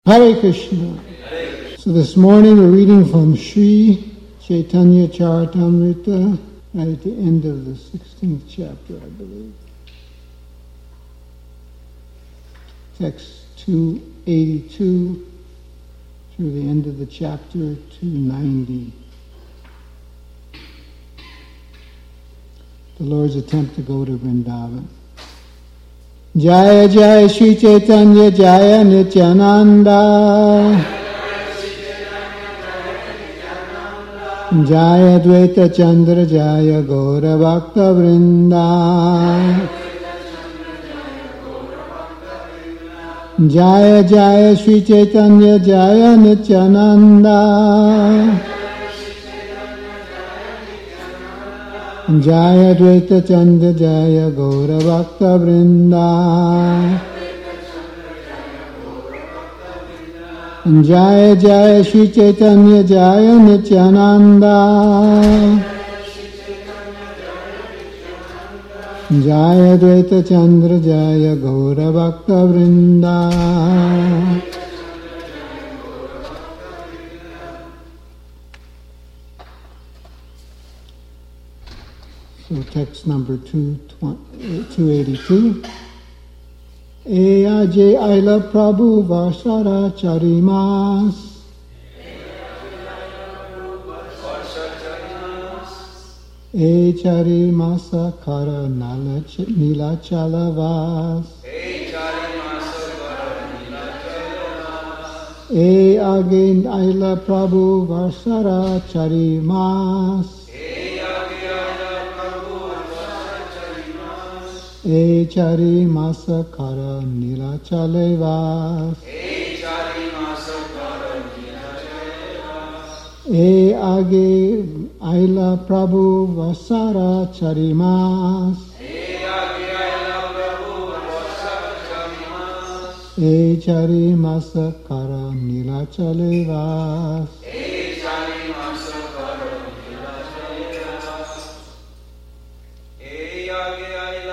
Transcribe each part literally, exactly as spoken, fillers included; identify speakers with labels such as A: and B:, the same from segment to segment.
A: Hare Krishna. So this morning we're reading from Sri Chaitanya Charitamrita at the end of the sixteenth chapter, I believe. Text two eighty-two through the end of the chapter, two ninety. The Lord's attempt to go to Vrindavan. Jaya Jaya Sri Chaitanya Jaya Nityananda Jaya Dvaita Chandra Jaya Gaura Bhakta Vrinda Jaya Jaya Sri Chaitanya Jaya Nityananda Jaya Dvaita Chandra Jaya Gaura Bhakta Vrinda Jaya Jaya Sri Chaitanya Jaya Nityananda Jaya Dvaita Chandra Jaya Gaura Bhakta Vrinda. So text number two eighty-two. E Ajay Aila Prabhu Varsara Charimas E Charimasa Kara Nila Chalavas E Again Aila Prabhu Varsara Charimas E chari masa kara nila chalevas E chari masa kara nila chalevas E age aila prabhu vasara charimas E age aila prabhu vasara charimas E chari masa kara nila chalevas E chari masa kara nila chalevas E age aila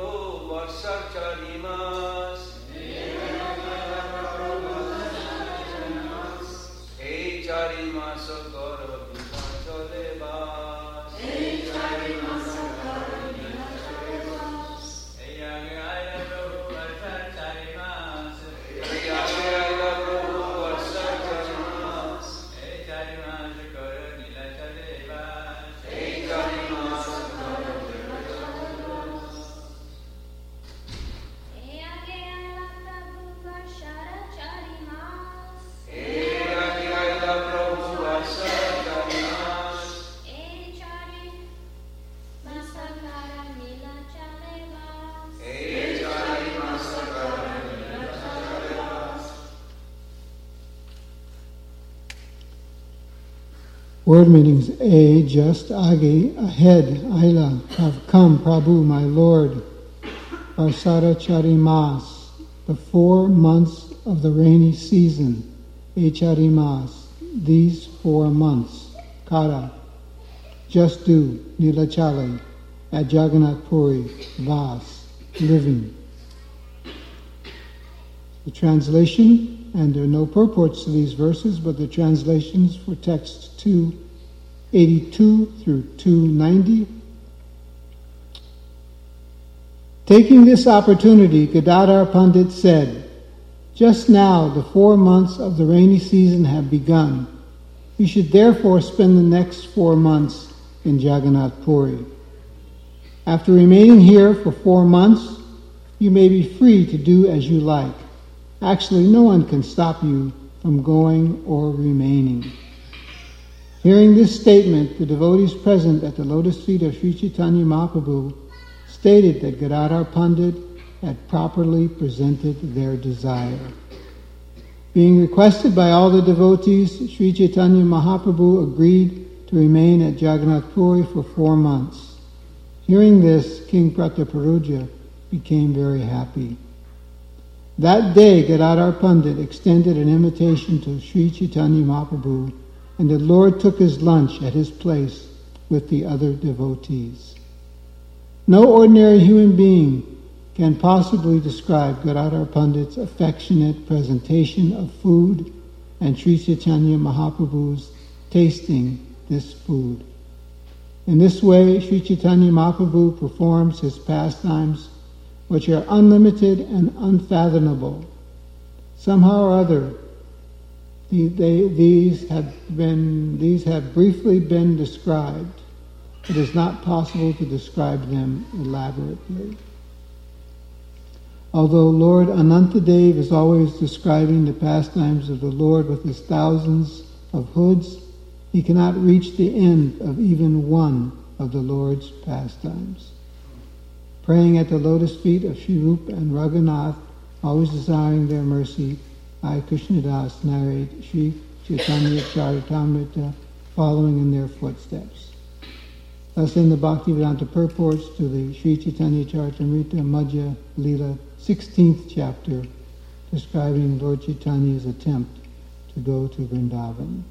A: Word meanings: A, just, Age, ahead, Aila, have come, Prabhu, my Lord, Varsara Charimas, the four months of the rainy season, E Charimas, these four months, Kara, just do, Nilachale, at Jagannath Puri, Vas, living. The translation, and there are no purports to these verses, but the translations for texts two eighty-two through two ninety. Taking this opportunity, Gadadhar Pandit said, "Just now the four months of the rainy season have begun. We should therefore spend the next four months in Jagannath Puri. After remaining here for four months, you may be free to do as you like. Actually, no one can stop you from going or remaining." Hearing this statement, the devotees present at the lotus feet of Sri Chaitanya Mahaprabhu stated that Gadadhar Pandit had properly presented their desire. Being requested by all the devotees, Sri Chaitanya Mahaprabhu agreed to remain at Jagannath Puri for four months. Hearing this, King Prataparuja became very happy. That day, Gadadhar Pandit extended an invitation to Sri Chaitanya Mahaprabhu, and the Lord took his lunch at his place with the other devotees. No ordinary human being can possibly describe Gadadhar Pandit's affectionate presentation of food and Sri Chaitanya Mahaprabhu's tasting this food. In this way, Sri Chaitanya Mahaprabhu performs his pastimes, which are unlimited and unfathomable. Somehow or other, the, they, these have been these have briefly been described. It is not possible to describe them elaborately. Although Lord Anantadev is always describing the pastimes of the Lord with his thousands of hoods, he cannot reach the end of even one of the Lord's pastimes. Praying at the lotus feet of Sri Rupa and Raghunath, always desiring their mercy, I, Krishnadas, narrate Sri Chaitanya Charitamrita, following in their footsteps. Thus in the Bhaktivedanta purports to the Sri Chaitanya Charitamrita Madhya Leela, sixteenth chapter, describing Lord Chaitanya's attempt to go to Vrindavan.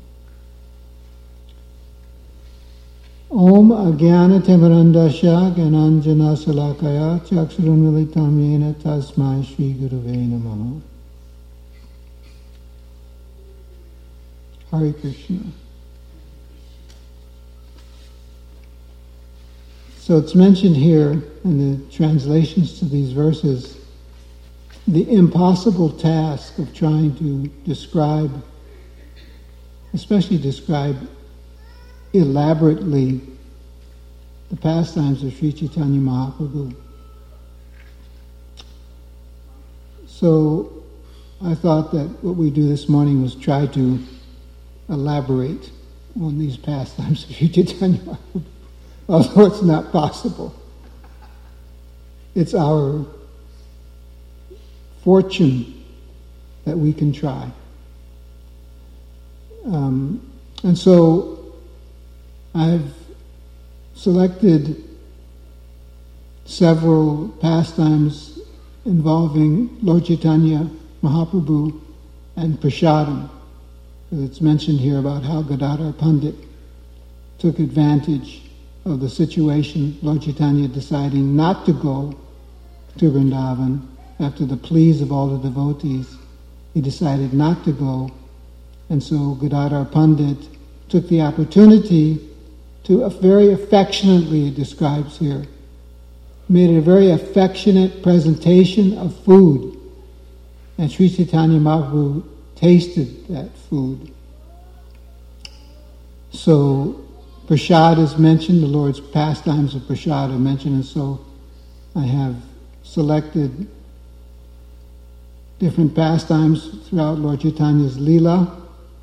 A: Om Ajnana Timirandasya Gyananjana Salakaya Chakshurunmilitam Yena Tasmai Shri Gurave Namaha. Hare Krishna. So it's mentioned here in the translations to these verses, the impossible task of trying to describe, especially describe elaborately, the pastimes of Sri Chaitanya Mahaprabhu. So I thought that what we do this morning was try to elaborate on these pastimes of Sri Chaitanya Mahaprabhu, although it's not possible. It's our fortune that we can try. Um, and so I've selected several pastimes involving Lord Chaitanya Mahaprabhu and Prasadam. It's mentioned here about how Gadadhar Pandit took advantage of the situation, Lord Chaitanya deciding not to go to Vrindavan after the pleas of all the devotees. He decided not to go, and so Gadadhar Pandit took the opportunity to very affectionately, it describes here, made a very affectionate presentation of food, and Sri Chaitanya Mahaprabhu tasted that food. So Prasad is mentioned, the Lord's pastimes of Prasad are mentioned, and so I have selected different pastimes throughout Lord Chaitanya's Leela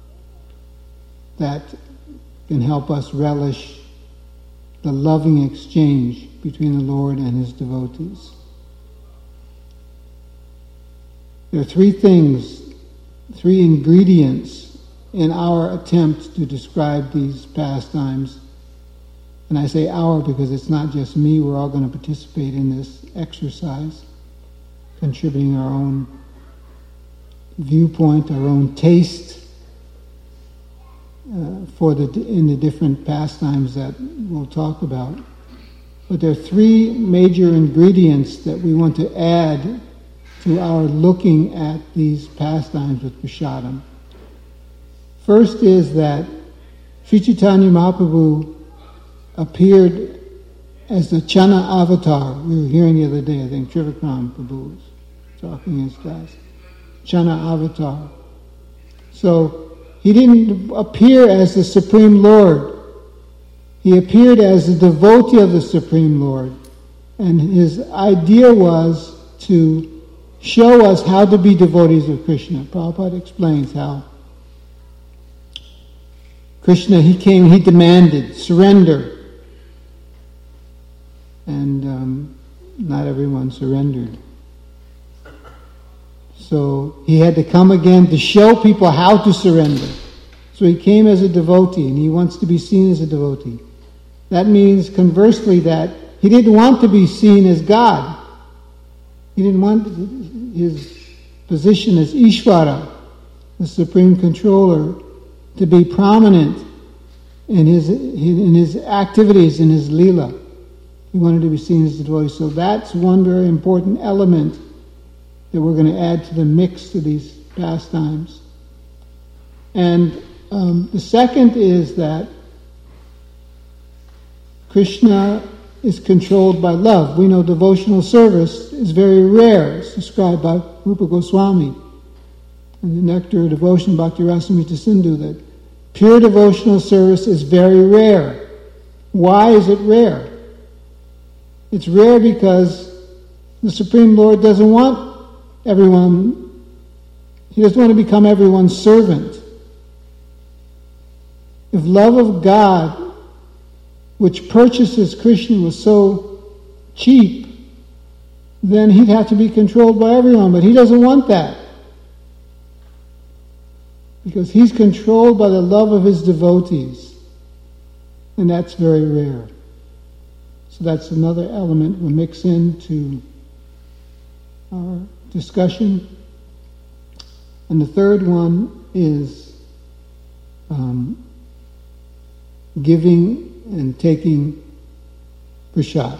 A: that can help us relish the loving exchange between the Lord and his devotees. There are three things, three ingredients in our attempt to describe these pastimes. And I say our because it's not just me, we're all going to participate in this exercise, contributing our own viewpoint, our own taste uh, for the in the different pastimes that we'll talk about. But there are three major ingredients that we want to add to our looking at these pastimes with Prasadam. First is that Sri Chaitanya Mahaprabhu appeared as the Channa avatar. We were hearing the other day, I think Trivikram Prabhu was talking in his class. Channa avatar. So he didn't appear as the Supreme Lord. He appeared as a devotee of the Supreme Lord. And his idea was to show us how to be devotees of Krishna. Prabhupada explains how Krishna, he came, he demanded surrender. And um, not everyone surrendered. So he had to come again to show people how to surrender. So he came as a devotee, and he wants to be seen as a devotee. That means, conversely, that he didn't want to be seen as God. He didn't want his position as Ishvara, the Supreme Controller, to be prominent in his in his activities, in his Leela. He He wanted to be seen as a devotee. So that's one very important element that we're going to add to the mix to these pastimes. And um, the second is that Krishna is controlled by love. We know devotional service is very rare. It's described by Rupa Goswami in the Nectar of Devotion, Bhakti Rasamrita Sindhu, that pure devotional service is very rare. Why is it rare? It's rare because the Supreme Lord doesn't want everyone, He doesn't want to become everyone's servant. If love of God, which purchases Krishna, was so cheap, then He'd have to be controlled by everyone, but He doesn't want that. Because He's controlled by the love of His devotees, and that's very rare. So that's another element we'll mix into our discussion. And the third one is um, giving and taking prasad.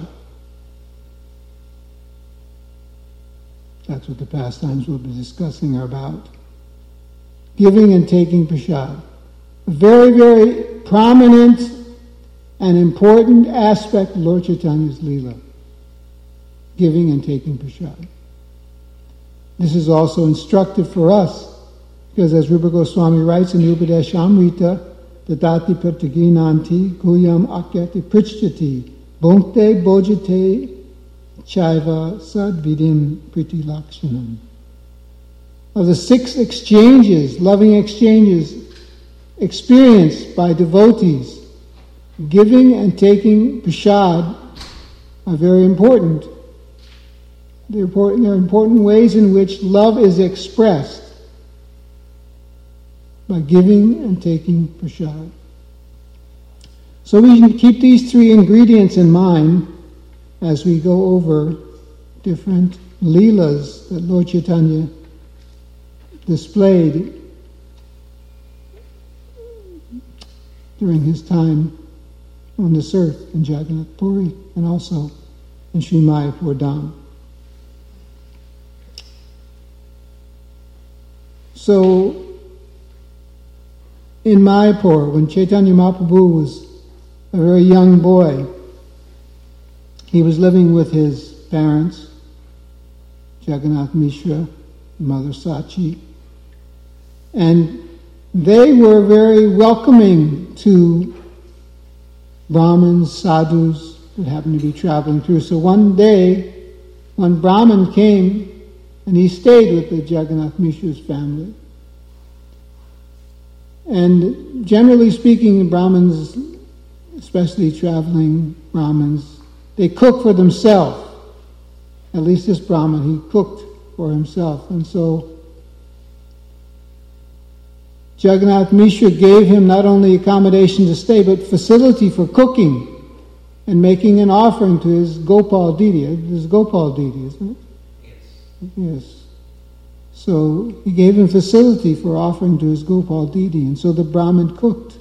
A: That's what the pastimes we'll be discussing are about. Giving and taking prasad. A very, very prominent and important aspect of Lord Chaitanya's Leela. Giving and taking prasad. This is also instructive for us, because as Rupa Goswami writes in the Upadeshamrita, Dadati Pratiginanti Guyam Akyati Prichati Bhunkte Bojate Chaiva Sadvidim Priti Lakshanam. Of the six exchanges, loving exchanges experienced by devotees, giving and taking prasad are very important. They're important, they're important ways in which love is expressed by giving and taking prasad. So we can keep these three ingredients in mind as we go over different leelas that Lord Chaitanya displayed during his time on this earth in Jagannath Puri and also in Sri Mayapur Dham. So, in Mayapur, when Chaitanya Mahaprabhu was a very young boy, he was living with his parents, Jagannath Mishra, Mother Sachi, and they were very welcoming to Brahmins, sadhus that happened to be traveling through. So one day, one Brahmin came and he stayed with the Jagannath Mishra's family. And generally speaking, Brahmins, especially traveling Brahmins, they cook for themselves. At least this Brahmin, he cooked for himself. And so Jagannath Mishra gave him not only accommodation to stay, but facility for cooking and making an offering to his Gopal deity. His Gopal deity, isn't it? Yes. Yes. So he gave him facility for offering to his Gopal deity, and so the Brahmin cooked.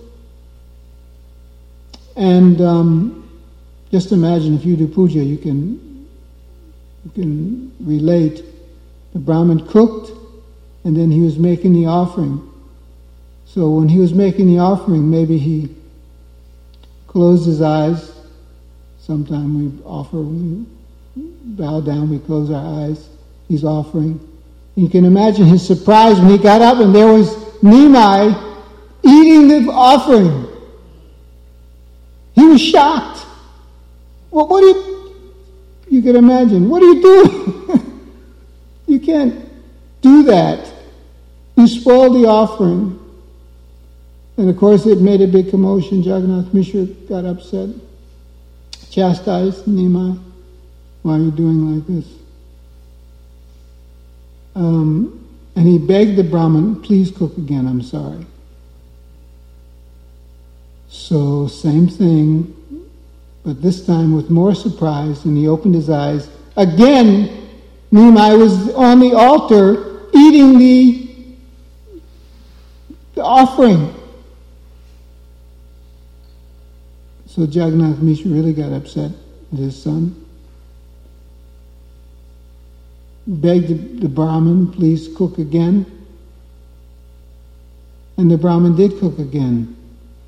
A: And um, just imagine if you do puja, you can you can relate. The Brahmin cooked, and then he was making the offering. So when he was making the offering, maybe he closed his eyes. Sometimes we offer, we bow down, we close our eyes. He's offering. You can imagine his surprise when he got up and there was Nimai eating the offering. He was shocked. Well, what do you... You can imagine. What are you doing? You can't do that. You spoiled the offering. And of course it made a big commotion. Jagannath Mishra got upset, chastised Nimai. Why are you doing like this? Um, and he begged the Brahmin, please cook again, I'm sorry. So, same thing, but this time with more surprise, and he opened his eyes. Again, Nimai was on the altar eating the, the offering. So Jagannath Mishra really got upset. with his son. Begged the, the Brahmin, please cook again. And the Brahmin did cook again.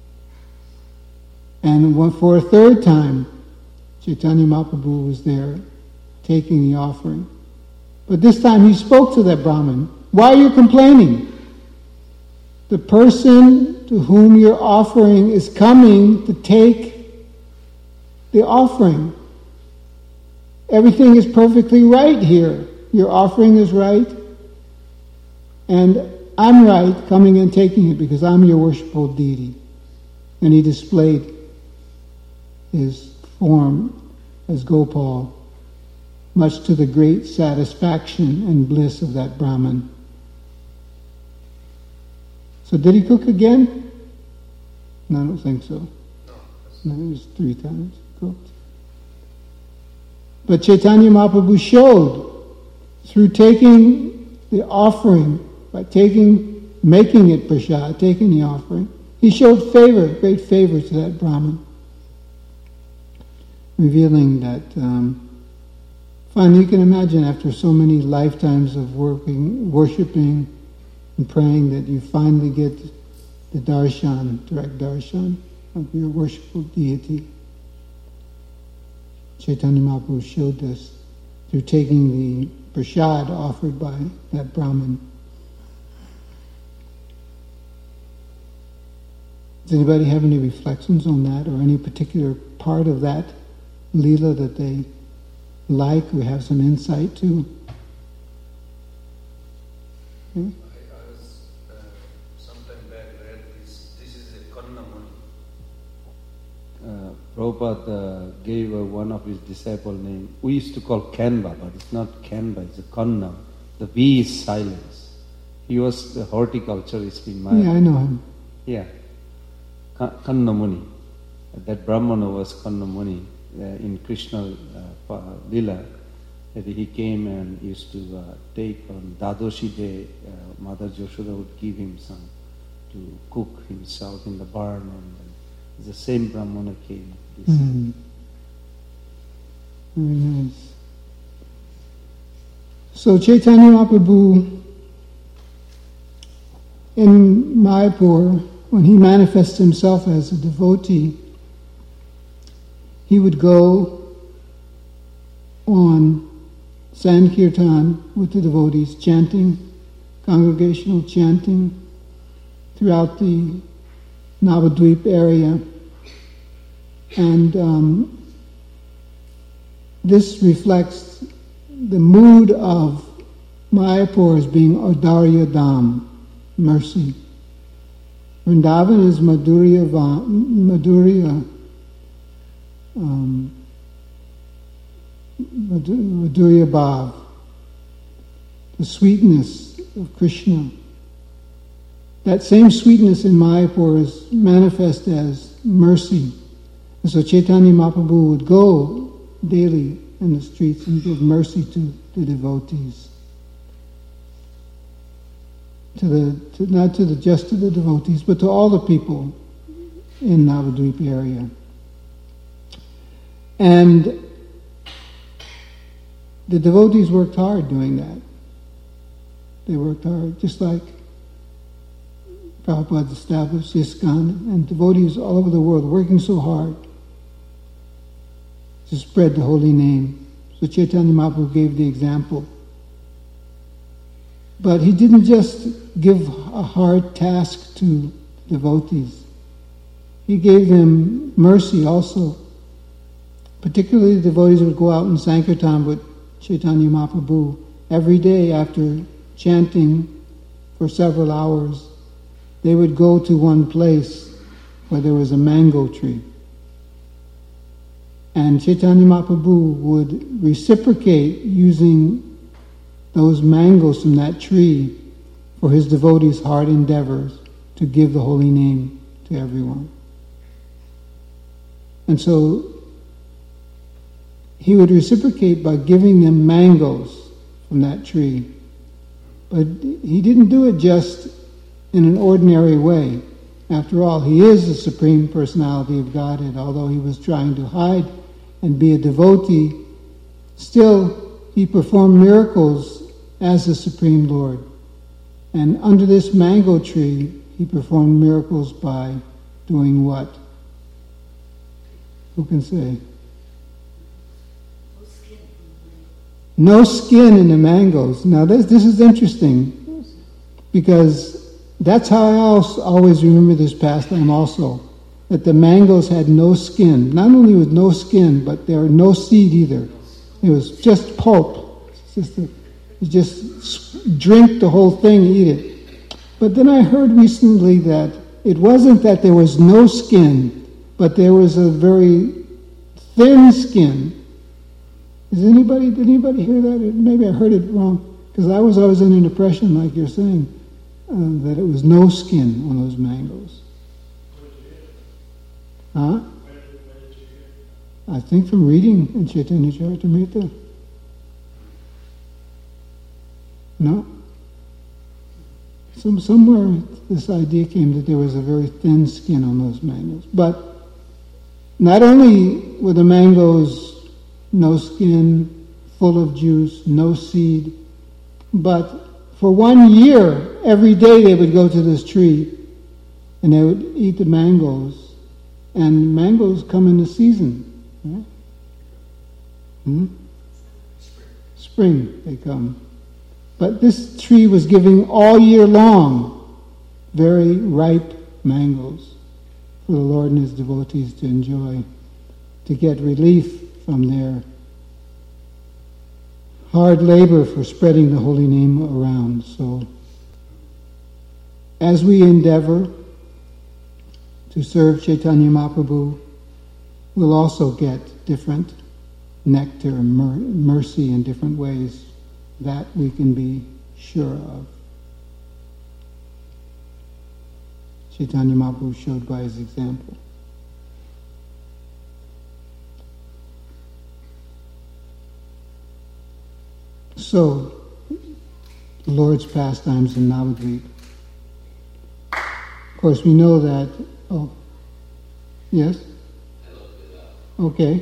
A: And for a third time, Chaitanya Mahaprabhu was there taking the offering. But this time he spoke to that Brahmin. Why are you complaining? The person to whom you're offering is coming to take the offering. Everything is perfectly right here. Your offering is right, and I'm right coming and taking it because I'm your worshipful deity. And he displayed his form as Gopal, much to the great satisfaction and bliss of that Brahmin. So did he cook again? No, I don't think so. No, it was three times he cooked. But Chaitanya Mahaprabhu showed, through taking the offering, by taking, making it prasad, taking the offering, he showed favor, great favor to that Brahmin, revealing that, um, finally you can imagine after so many lifetimes of working, worshipping and praying that you finally get the darshan, direct darshan of your worshipful deity. Chaitanya Mahaprabhu showed this through taking the prasad offered by that Brahmin. Does anybody have any reflections on that, or any particular part of that Leela that they like or have some insight to?
B: Hmm? I, I was uh, sometime back read this. This is a Kanna Muni. Uh, Prabhupada uh, gave uh, one of his disciples name. We used to call Kanva, but it's not Kanva, it's a Kanna. The V is silence. He was the horticulturist in Maya.
A: Yeah, I know him.
B: Yeah. Kanna Muni. That Brahmana was Kanna Muni. Uh, in Krishna uh, Lila, that he came and used to uh, take on Dadoshi Day, uh, Mother Yashoda would give him some to cook himself in the barn, and the same Brahmana came.
A: Mm. Very nice. So Chaitanya Mahaprabhu in Mayapur, when he manifests himself as a devotee, he would go on Sankirtan with the devotees, chanting, congregational chanting throughout the Navadvip area. And um, this reflects the mood of Mayapur as being Audarya Dham, mercy. Vrindavan is Madhurya, Madhurya Um, Madhurya Bhav, the sweetness of Krishna. That same sweetness in Mayapur is manifest as mercy. And so Chaitanya Mahaprabhu would go daily in the streets and give mercy to the devotees. To the to, not to the just to the devotees, but to all the people in Navadvip area. And the devotees worked hard doing that. They worked hard, just like Prabhupada established ISKCON, and devotees all over the world working so hard to spread the holy name. So Chaitanya Mahaprabhu gave the example. But he didn't just give a hard task to devotees. He gave them mercy also. Particularly the devotees would go out in Sankirtan with Chaitanya Mahaprabhu every day after chanting for several hours. They would go to one place where there was a mango tree. And Chaitanya Mahaprabhu would reciprocate using those mangoes from that tree for his devotees' hard endeavors to give the holy name to everyone. And so he would reciprocate by giving them mangoes from that tree. But he didn't do it just in an ordinary way. After all, he is the Supreme Personality of Godhead, although he was trying to hide and be a devotee, still he performed miracles as the Supreme Lord. And under this mango tree, he performed miracles by doing what? Who can say? No skin in the mangoes. Now this, this is interesting, because that's how I also always remember this pastime also, that the mangoes had no skin. Not only with no skin, but there were no seed either. It was just pulp. It's just a, you just drink the whole thing, eat it. But then I heard recently that it wasn't that there was no skin, but there was a very thin skin. Is anybody, did anybody hear that? Maybe I heard it wrong, because I was always under an impression, like you're saying, uh, that it was no skin on those mangoes. Huh? I think from reading in Chaitanya Charitamrita. No? Some, somewhere this idea came that there was a very thin skin on those mangoes. But not only were the mangoes no skin, full of juice, no seed, but for one year, every day they would go to this tree and they would eat the mangoes, and mangoes come in the season. Right? Hmm? Spring they come. But this tree was giving all year long very ripe mangoes for the Lord and His devotees to enjoy, to get relief from their hard labor for spreading the holy name around. So, as we endeavor to serve Chaitanya Mahaprabhu, we'll also get different nectar and mer- mercy in different ways. That we can be sure of. Chaitanya Mahaprabhu showed by his example. So, the Lord's pastimes in Navadvip. Of course, we know that. Oh, yes? Okay.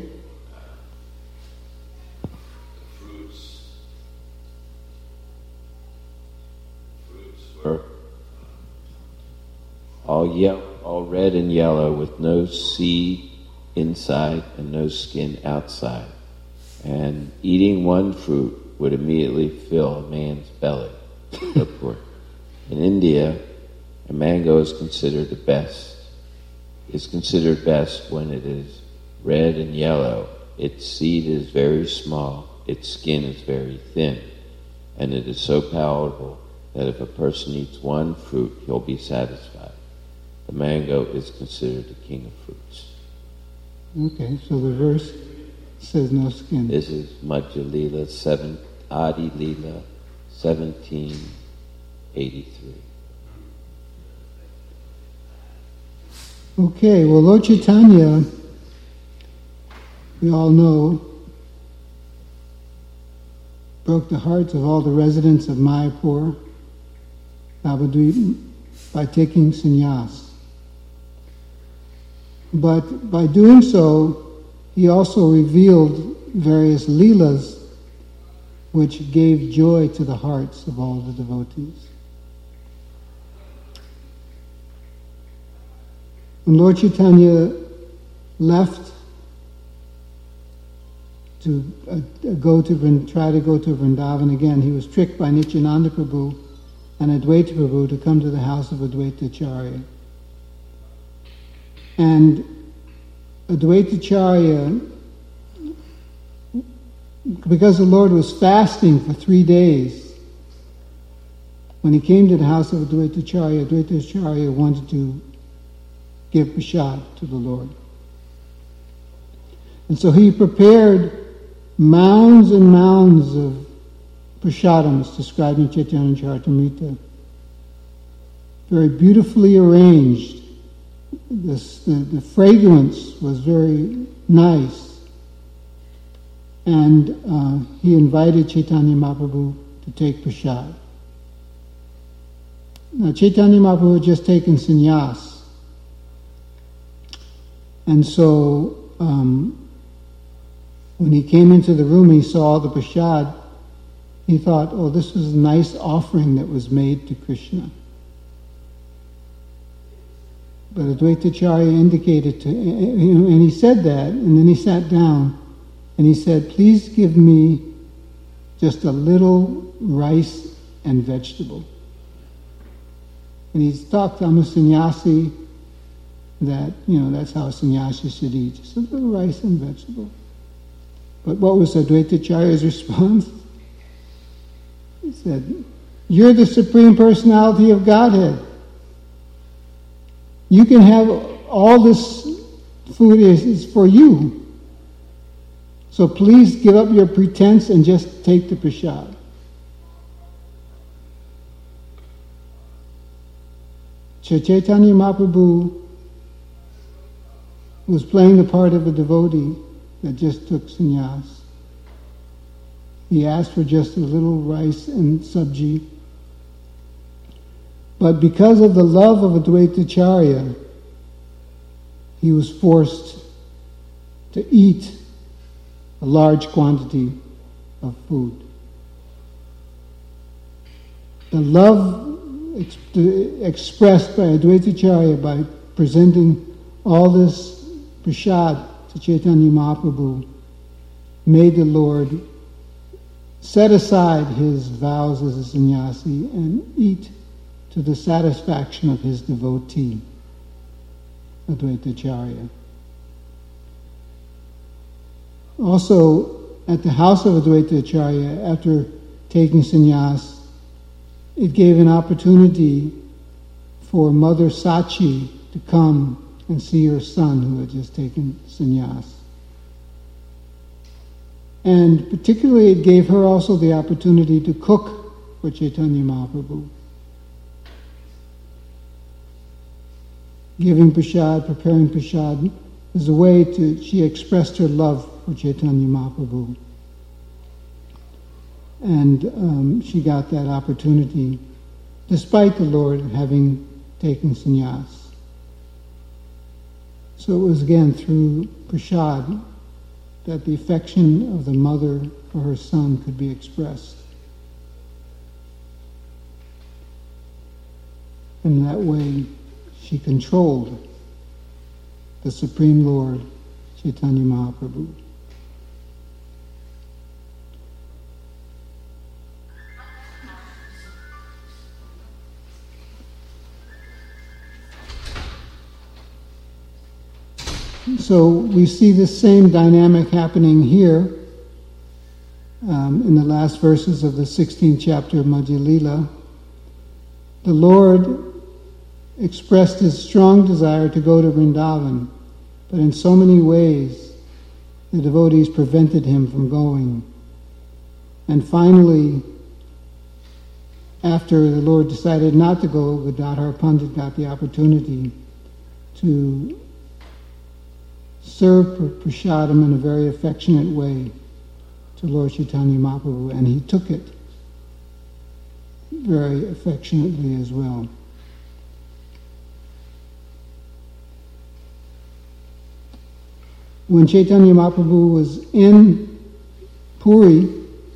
C: All yellow, all red and yellow, with no seed inside and no skin outside. And eating one fruit would immediately fill a man's belly. In India, a mango is considered the best. It's considered best when it is red and yellow. Its seed is very small. Its skin is very thin. And it is so palatable that if a person eats one fruit, he'll be satisfied. The mango is considered the king of fruits.
A: Okay, so the verse says no skin.
C: This is Madhya Lila, seven, Adi Lila, seventeen eighty-three.
A: Okay, well, Lord Chaitanya, we all know, broke the hearts of all the residents of Mayapur, Navadvip, by taking sannyas. But by doing so, he also revealed various leelas which gave joy to the hearts of all the devotees. When Lord Chaitanya left to uh, go to try to go to Vrindavan again, he was tricked by Nityananda Prabhu and Advaita Prabhu to come to the house of Advaita Acharya. And Advaita Acharya, because the Lord was fasting for three days, when he came to the house of Advaita Acharya, Advaita Acharya wanted to give prasad to the Lord. And so he prepared mounds and mounds of prasadams described in Chaitanya Charitamrita, very beautifully arranged. This, the, the fragrance was very nice. And uh, he invited Chaitanya Mahaprabhu to take prasad. Now Chaitanya Mahaprabhu had just taken sannyas. And so um, When he came into the room and he saw the prasad, he thought, oh, this was a nice offering that was made to Krishna. But Advaitacharya indicated to, and he said that, and then he sat down, and he said, please give me just a little rice and vegetable. And he's talked, I'm a sannyasi, that, you know, that's how a sannyasi should eat, just a little rice and vegetable. But what was Advaitacharya's response? He said, you're the Supreme Personality of Godhead. You can have all this food is, is for you. So please give up your pretense and just take the prasad. Chaitanya Mahaprabhu was playing the part of a devotee that just took sannyas. He asked for just a little rice and sabji. But because of the love of Advaitacharya, he was forced to eat a large quantity of food. The love ex- expressed by Advaitacharya by presenting all this prasad to Chaitanya Mahaprabhu made the Lord set aside his vows as a sannyasi and eat to the satisfaction of his devotee, Advaitacharya. Also, at the house of Advaitacharya, after taking sannyas, it gave an opportunity for Mother Sachi to come and see her son who had just taken sannyas. And particularly it gave her also the opportunity to cook for Chaitanya Mahaprabhu. Giving prasad, preparing prasad, is a way to, she expressed her love for Chaitanya Mahaprabhu. And um, she got that opportunity, despite the Lord having taken sannyas. So it was again through prasad that the affection of the mother for her son could be expressed. In that way, she controlled the Supreme Lord, Chaitanya Mahaprabhu. So we see this same dynamic happening here um, in the last verses of the sixteenth chapter of Madhya Lila. The Lord expressed his strong desire to go to Vrindavan, but in so many ways the devotees prevented him from going. And finally, after the Lord decided not to go, Gadadhar Pandit got the opportunity to serve prasadam in a very affectionate way to Lord Chaitanya Mahaprabhu, and he took it very affectionately as well. When Chaitanya Mahaprabhu was in Puri,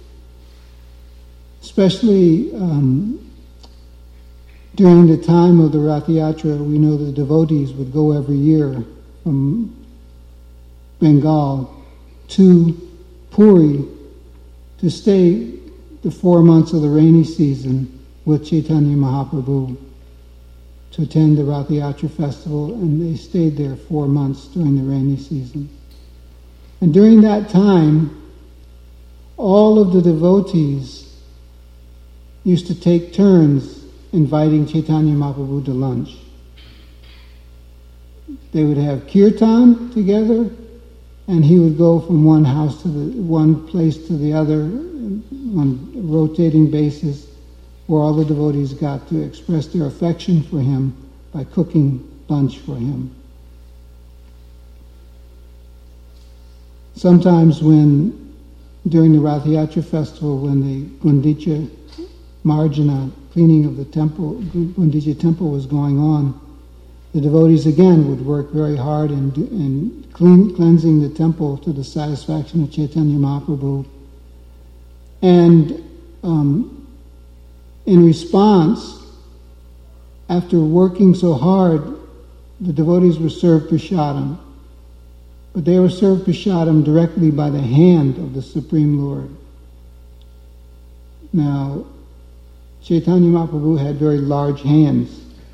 A: especially um, during the time of the Rath Yatra, we know the devotees would go every year from Bengal to Puri to stay the four months of the rainy season with Chaitanya Mahaprabhu to attend the Rath Yatra festival, and they stayed there four months during the rainy season. And during that time, all of the devotees used to take turns inviting Chaitanya Mahaprabhu to lunch. They would have kirtan together, and he would go from one house to the one place to the other on a rotating basis, where all the devotees got to express their affection for him by cooking lunch for him. Sometimes when, during the Rath Yatra festival, when the Gundicha Marjana cleaning of the temple, Gundicha temple was going on, the devotees again would work very hard in, in clean, cleansing the temple to the satisfaction of Chaitanya Mahaprabhu. And um, in response, after working so hard, the devotees were served prasadam. But they were served prasadam directly by the hand of the Supreme Lord. Now, Chaitanya Mahaprabhu had very large hands.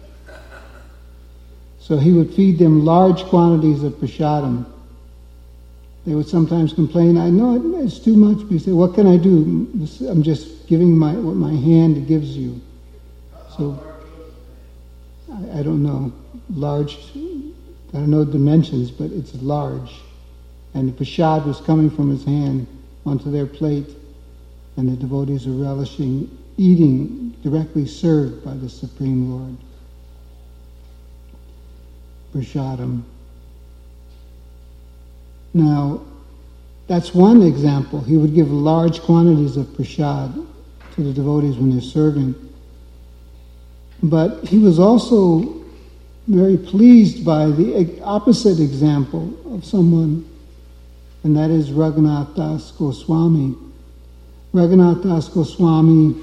A: So he would feed them large quantities of prasadam. They would sometimes complain, I know it's too much, but he said, what can I do? I'm just giving my what my hand gives you. So, I, I don't know, large, I don't know dimensions, but it's large. And the prasad was coming from his hand onto their plate, and the devotees were relishing eating directly served by the Supreme Lord. Prasadam. Now, that's one example. He would give large quantities of prasad to the devotees when they're serving. But he was also very pleased by the opposite example of someone, and that is Raghunath Das Goswami. Raghunath Das Goswami,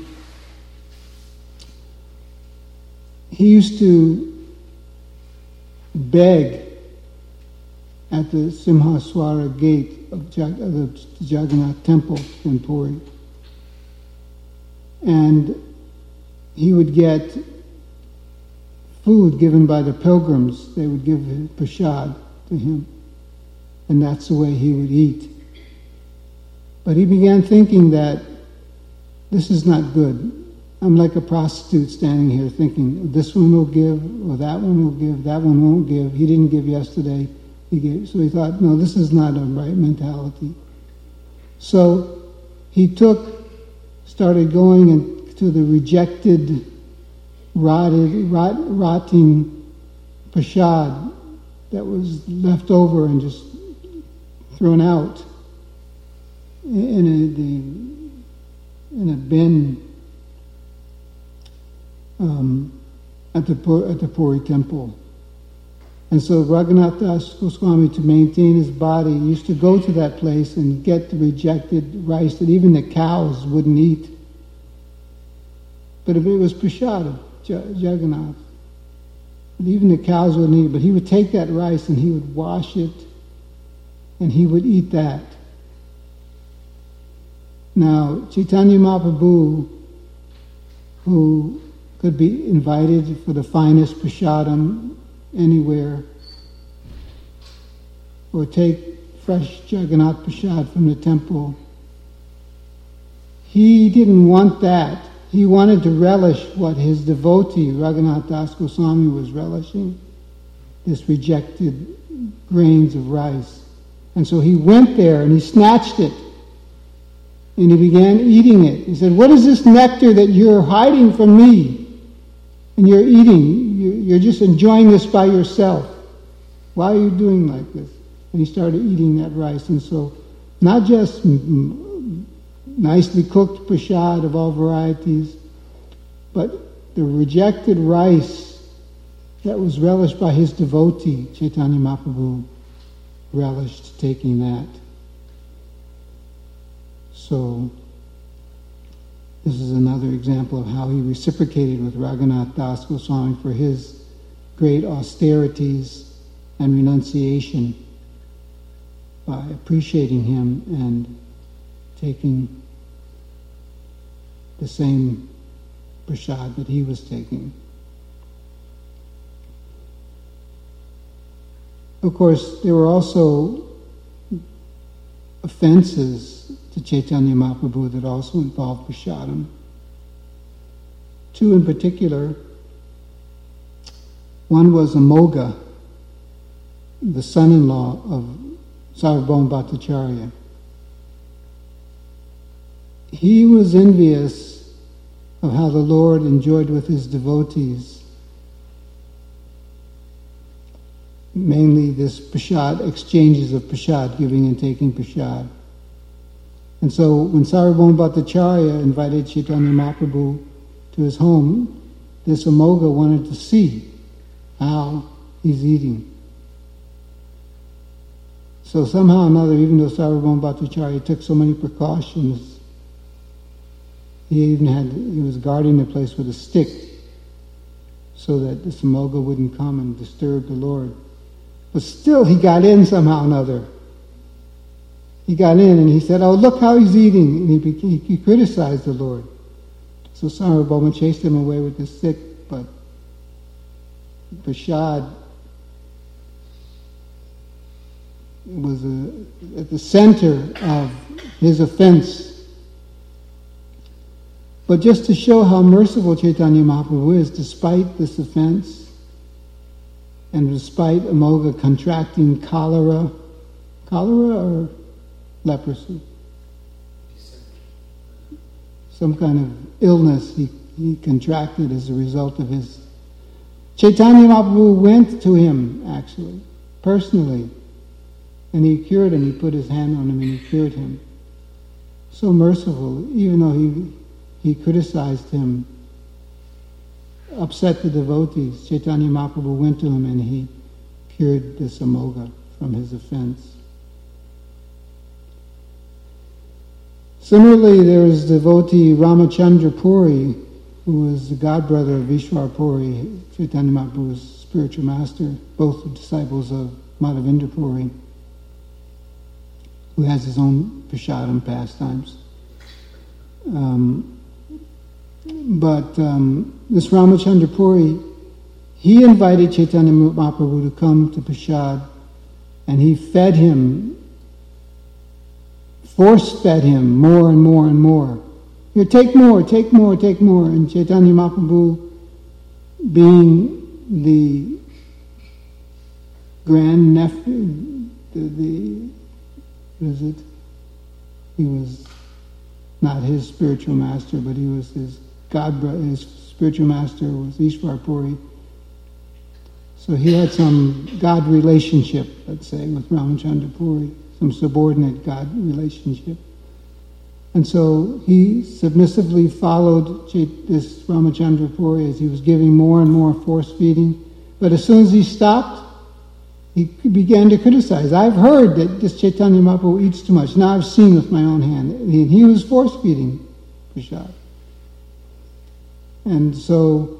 A: he used to beg at the Simhaswara gate of Jag- the Jagannath temple in Puri. And he would get food given by the pilgrims. They would give prasad to him. And that's the way he would eat. But he began thinking that this is not good. I'm like a prostitute standing here thinking, this one will give, or that one will give, that one won't give. He didn't give yesterday. He gave. So he thought, no, this is not a right mentality. So he took, started going in, to the rejected, rotted, rot, rotting prasad that was left over and just thrown out in a, the, in a bin Um, at the at the Puri temple. And so Raghunath Das Goswami, to maintain his body, used to go to that place and get the rejected rice that even the cows wouldn't eat. But if it was prasad, Jagannath, but even the cows wouldn't eat. But he would take that rice and he would wash it and he would eat that. Now, Chaitanya Mahaprabhu, who could be invited for the finest prasadam anywhere, or take fresh Jagannath prasad from the temple. He didn't want that. He wanted to relish what his devotee, Raghunath Das Goswami, was relishing, this rejected grains of rice. And so he went there and he snatched it and he began eating it. He said, what is this nectar that you're hiding from me? And you're eating, you're just enjoying this by yourself. Why are you doing like this? And he started eating that rice. And so, not just nicely cooked prasad of all varieties, but the rejected rice that was relished by his devotee, Chaitanya Mahaprabhu, relished taking that. So, this is another example of how he reciprocated with Raghunath Das Goswami for his great austerities and renunciation by appreciating him and taking the same prasad that he was taking. Of course, there were also offenses to Chaitanya Mahaprabhu that also involved prasadam. Two in particular. One was Amoga, the son-in-law of Sarvabhauma Bhattacharya. He was envious of how the Lord enjoyed with his devotees mainly this prasad, exchanges of prasad, giving and taking prasad. And so when Sarvabhauma Bhattacharya invited Chaitanya Mahaprabhu to his home, this Amoga wanted to see how he's eating. So somehow or another, even though Sarvabhauma Bhattacharya took so many precautions, he even had, he was guarding the place with a stick so that the Samoga wouldn't come and disturb the Lord. But still he got in somehow or another. He got in and he said, oh, look how he's eating. And he, he, he criticized the Lord. So Sarvabhauma chased him away with the stick, but Prasad was a, at the center of his offense. But just to show how merciful Chaitanya Mahaprabhu is, despite this offense, and despite Amoga contracting cholera, cholera or leprosy, some kind of illness he, he contracted as a result of his. Chaitanya Mahaprabhu went to him, actually, personally, and he cured him. He put his hand on him and he cured him. So merciful, even though he he criticized him, upset the devotees. Chaitanya Mahaprabhu went to him and he cured the Samoga from his offense. Similarly, there is devotee Ramachandra Puri, who was the godbrother of Vishwar Puri, Chaitanya Mahaprabhu's spiritual master, both disciples of Madhavendra Puri, who has his own prasadam pastimes. Um, but um, this Ramachandra Puri, he invited Chaitanya Mahaprabhu to come to Prasad, and he fed him, force-fed him more and more and more. Here, take more, take more, take more. And Chaitanya Mahaprabhu, being the grand nephew, the, the what is it? He was not his spiritual master, but he was his god. His spiritual master was Ishwar Puri. So he had some God relationship, let's say, with Ramachandra Puri, some subordinate God relationship. And so he submissively followed this Ramachandra Puri as he was giving more and more force feeding. But as soon as he stopped, he began to criticize. I've heard that this Chaitanya Mahaprabhu eats too much. Now I've seen with my own hand. And he was force feeding Prasad. And so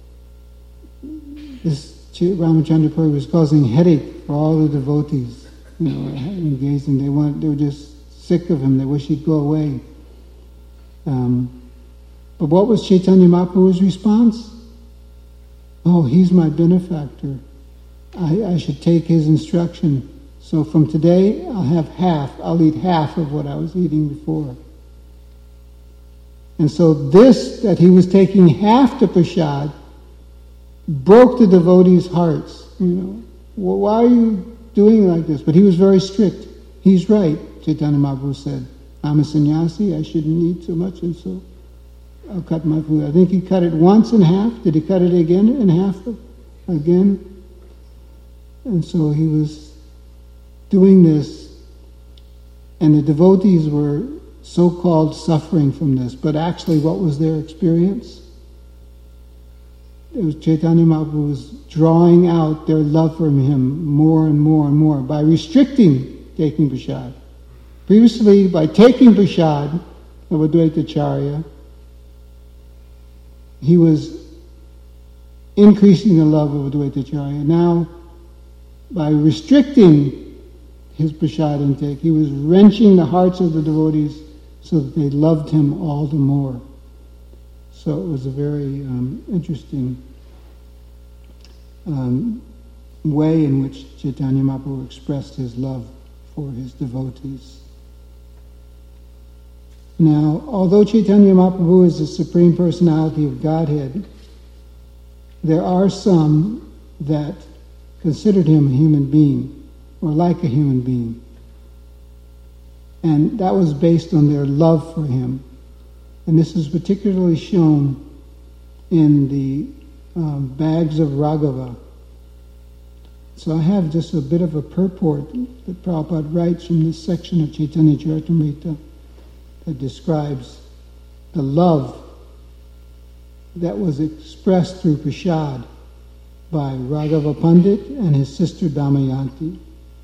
A: this Ramachandra Puri was causing headache for all the devotees. You know, engaging. They want. They were just sick of him. They wish he'd go away. Um, but what was Chaitanya Mahaprabhu's response? Oh, he's my benefactor. I, I should take his instruction. So from today, I'll have half. I'll eat half of what I was eating before. And so this, that he was taking half the prasad, broke the devotees' hearts. You know, well, why are you doing like this? But he was very strict. He's right, Chaitanya Mahaprabhu said. I'm a sannyasi, I shouldn't eat so much, and so I'll cut my food. I think he cut it once in half. Did he cut it again in half again? And so he was doing this, and the devotees were so-called suffering from this. But actually, what was their experience? It was Chaitanya Mahaprabhu was drawing out their love for him more and more and more by restricting taking prasad. Previously, by taking prasad of Advaita Acharya, he was increasing the love of Advaita Acharya. Now, by restricting his prasad intake, he was wrenching the hearts of the devotees so that they loved him all the more. So it was a very um, interesting um, way in which Chaitanya Mahaprabhu expressed his love for his devotees. Now, although Chaitanya Mahaprabhu is the Supreme Personality of Godhead, there are some that considered him a human being, or like a human being. And that was based on their love for him. And this is particularly shown in the um, bags of Raghava. So I have just a bit of a purport that Prabhupada writes from this section of Chaitanya Charitamrita that describes the love that was expressed through prasad by Raghava Pandit and his sister Damayanti.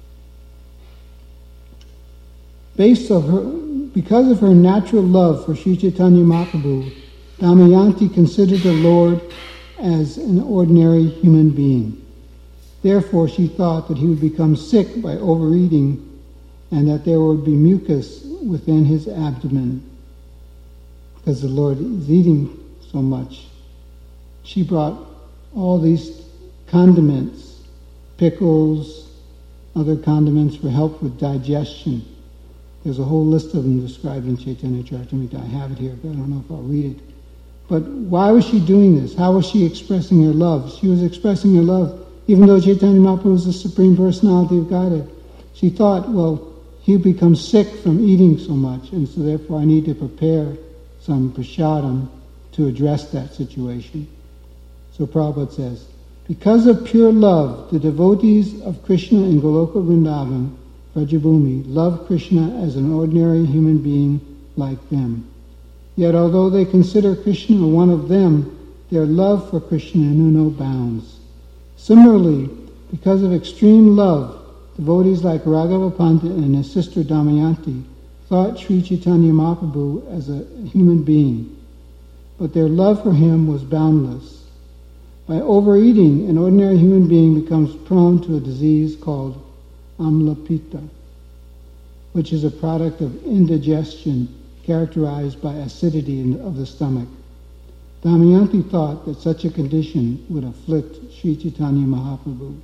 A: Based of her, because of her natural love for Sri Chaitanya Mahaprabhu, Damayanti considered the Lord as an ordinary human being. Therefore, she thought that he would become sick by overeating and that there would be mucus within his abdomen because the Lord is eating so much. She brought all these condiments, pickles, other condiments for help with digestion. There's a whole list of them described in Chaitanya Charitamrita. I have it here, but I don't know if I'll read it. But why was she doing this? How was she expressing her love? She was expressing her love, even though Chaitanya Mahaprabhu was the Supreme Personality of Godhead. She thought, well, he'll become sick from eating so much, and so therefore I need to prepare some prasadam to address that situation. So Prabhupada says, because of pure love, the devotees of Krishna in Goloka Vrindavan, Vrajabhumi, love Krishna as an ordinary human being like them. Yet although they consider Krishna one of them, their love for Krishna knew no bounds. Similarly, because of extreme love, devotees like Raghava Pandit and his sister Damayanti thought Sri Chaitanya Mahaprabhu as a human being, but their love for him was boundless. By overeating, an ordinary human being becomes prone to a disease called amlapita, which is a product of indigestion characterized by acidity in, of the stomach. Damayanti thought that such a condition would afflict Sri Chaitanya Mahaprabhu.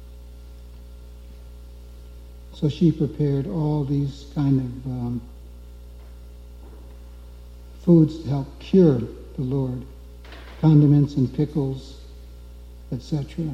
A: So she prepared all these kind of um, foods to help cure the Lord, condiments and pickles, et cetera.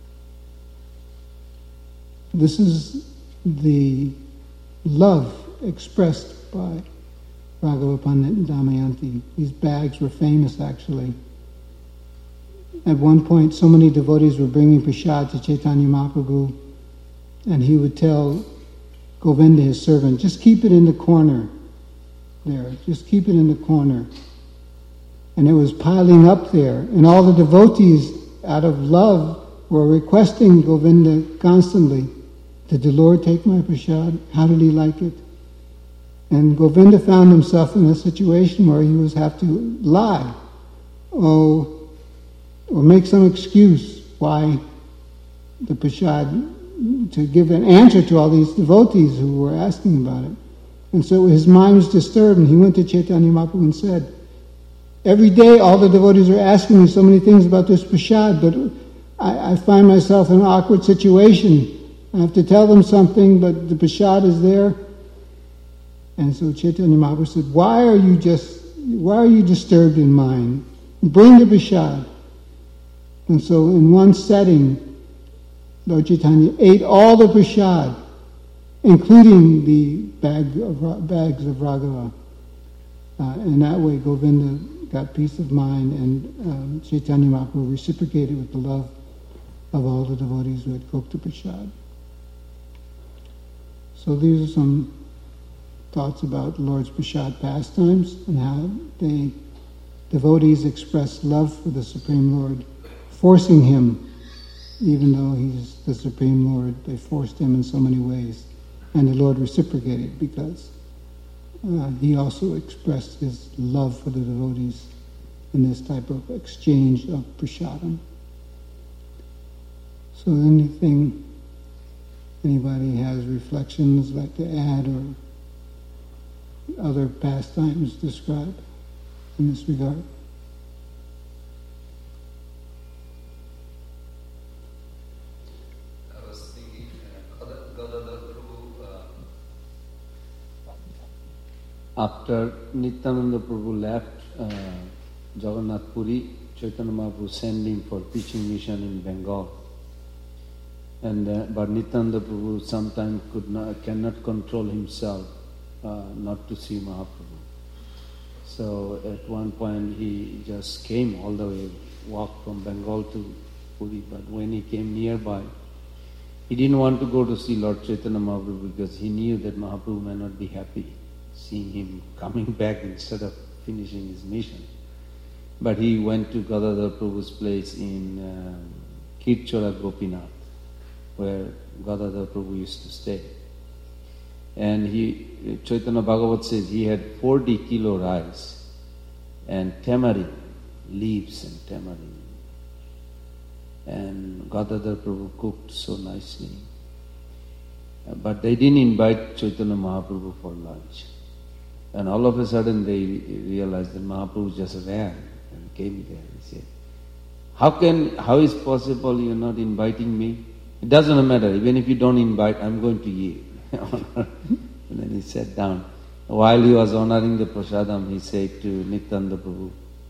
A: This is the love expressed by Raghava Pandit and Damayanti. These bags were famous, actually. At one point, so many devotees were bringing prasad to Chaitanya Mahaprabhu, and he would tell Govinda, his servant, just keep it in the corner there. Just keep it in the corner. And it was piling up there, and all the devotees, out of love, were requesting Govinda constantly, did the Lord take my prasad? How did he like it? And Govinda found himself in a situation where he was have to lie, oh, or make some excuse why the prasad, to give an answer to all these devotees who were asking about it. And so his mind was disturbed, and he went to Chaitanya Mahaprabhu and said, every day all the devotees are asking me so many things about this prasad, but I, I find myself in an awkward situation. I have to tell them something, but the prasad is there. And so Chaitanya Mahaprabhu said, why are you just, why are you disturbed in mind? Bring the prasad. And so in one setting, Lord Chaitanya ate all the prasad, including the bag of, bags of Raghava. Uh, and that way Govinda got peace of mind, and um, Chaitanya Mahaprabhu reciprocated with the love of all the devotees who had cooked the prasad. So these are some thoughts about the Lord's prasad pastimes and how they, devotees express love for the Supreme Lord, forcing him, even though he's the Supreme Lord, they forced him in so many ways. And the Lord reciprocated because uh, he also expressed his love for the devotees in this type of exchange of prasadam. So anything, anybody has reflections like to add or other pastimes described in this regard?
D: I was thinking, uh, Gadadhar Prabhu, uh,
B: after Nityananda Prabhu left uh, Jagannath Puri, Chaitanya Mahaprabhu sent him for preaching mission in Bengal. And uh, but Nityananda Prabhu sometimes could not, cannot control himself uh, not to see Mahaprabhu. So at one point he just came all the way, walked from Bengal to Puri. But when he came nearby, he didn't want to go to see Lord Chaitanya Mahaprabhu because he knew that Mahaprabhu may not be happy seeing him coming back instead of finishing his mission. But he went to Gadadhar Prabhu's place in uh, Kirchora Gopinath, where Gadadhar Prabhu used to stay. And he, Chaitanya Bhagavat says he had forty kilo rice and tamarind, leaves and tamarind. And Gadadhar Prabhu cooked so nicely. But they didn't invite Chaitanya Mahaprabhu for lunch. And all of a sudden they realized that Mahaprabhu just ran and came there. He said, how can, how is possible you're not inviting me? It doesn't matter, even if you don't invite, I'm going to eat. And then he sat down. While he was honoring the prasadam, he said to Nityananda Prabhu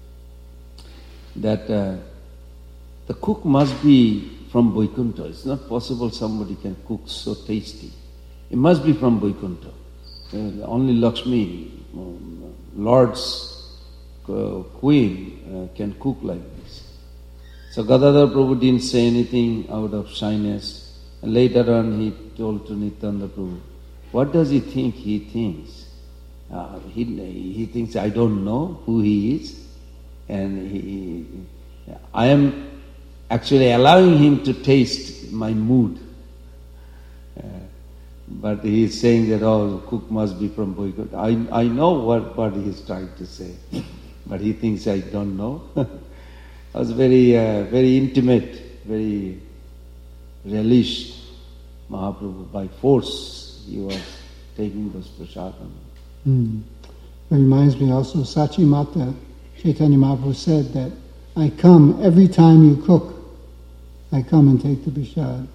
B: that uh, the cook must be from Vaikuntha. It's not possible somebody can cook so tasty. It must be from Vaikuntha. Uh, only Lakshmi, um, Lord's uh, queen, uh, can cook like this. So Gadadhar Prabhu didn't say anything out of shyness. And later on he told to Nityananda Prabhu, what does he think he thinks? Uh, he, he thinks I don't know who he is. And he, I am actually allowing him to taste my mood. Uh, but he is saying that, oh, cook must be from Vaikuntha. I, I know what, what he is trying to say. But he thinks I don't know. I was very, uh, very intimate, very relished Mahaprabhu. By force, he was taking those prasadam.
A: Mm. It reminds me also, Sachi Mata, Chaitanya Mahaprabhu said that I come every time you cook. I come and take the prasad.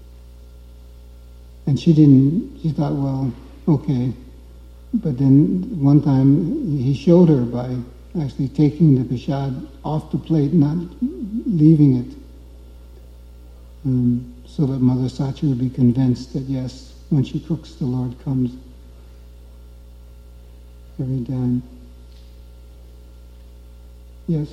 A: And she didn't, she thought, well, okay. But then one time he showed her by actually taking the prasad off the plate, not leaving it, um, so that Mother Sachi would be convinced that yes, when she cooks, the Lord comes every time. Yes?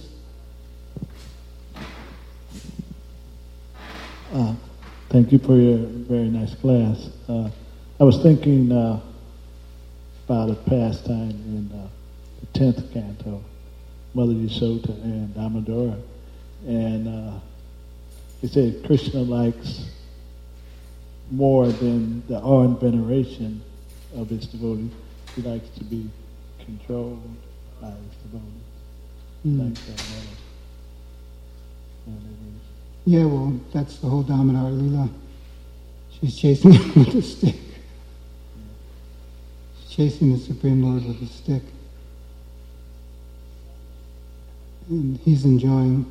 E: Uh, thank you for your very nice class. Uh, I was thinking uh, about a pastime in uh, the tenth canto, Mother Yashoda and Damodara. And uh, he said Krishna likes more than the awe and veneration of his devotees. He likes to be controlled by his devotees.
A: Mm.
E: Like that mother.
A: Yeah, well, that's the whole Damodar Lila. She's chasing him with a stick. She's chasing the Supreme Lord with a stick. And he's enjoying.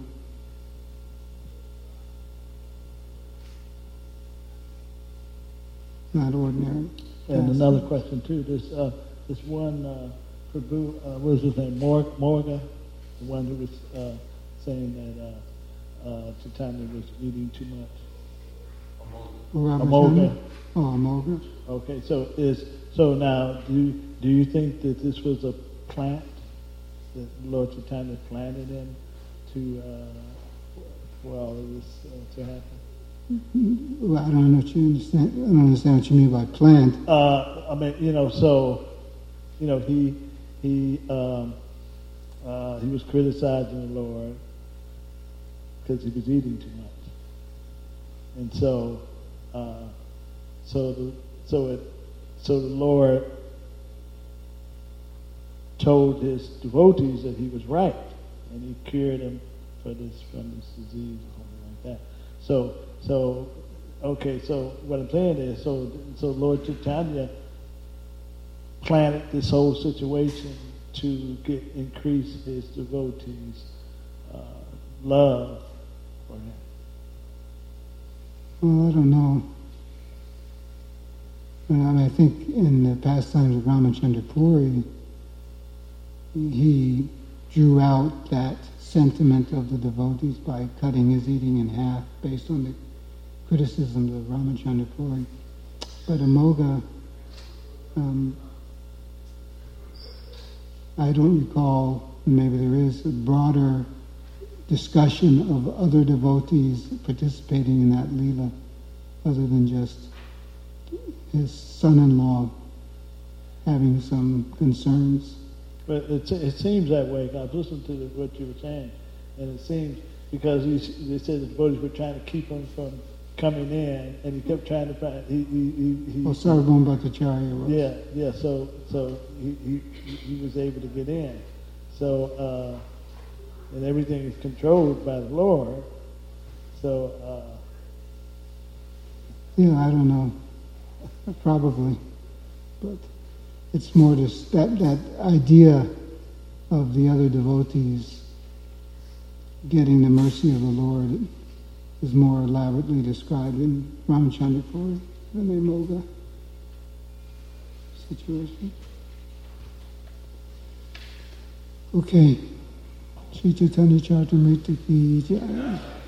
A: Not ordinary.
E: And another question too, this uh, this one uh, Prabhu, uh, what was his name, Mor- Morga, the one who was uh, saying that uh, uh, Chaitanya was eating too much. Amoga.
A: Oh, Amoga.
E: Okay, so is so now do you, do you think that this was a plant that Lord Chaitanya planted him to uh, for all of this uh, to happen?
A: Well, I don't know what you understand. I don't understand what you mean by plant.
E: Uh, I mean, you know, so you know, he he um, uh, he was criticizing the Lord because he was eating too much, and so uh, so the so it so the Lord told his devotees that he was right, and he cured him for this from this disease or something like that. So so okay, so what I'm saying is, so so Lord Chaitanya planted this whole situation to get increase his devotees' uh, love for him.
A: Well, I don't know. I mean, I think in the pastimes of Ramachandra Puri, he drew out that sentiment of the devotees by cutting his eating in half based on the criticisms of Ramachandra Puri. But Amoga, um, I don't recall, maybe there is, a broader discussion of other devotees participating in that Leela, other than just his son-in-law having some concerns.
E: But it, it seems that way. I was listening to what you were saying, and it seems because he, they said the devotees were trying to keep him from coming in, and he kept trying to find. He, he, he, he
A: Oh, Sarvabhauma Bhattacharya was.
E: Yeah, yeah. So, so he, he he was able to get in. So, uh, and everything is controlled by the Lord. So, uh,
A: yeah, I don't know, probably, but it's more just that that idea of the other devotees getting the mercy of the Lord is more elaborately described in Ramchandra Puri than the Moga situation. Okay. Sri Chaitanya Charitamrita ki jai.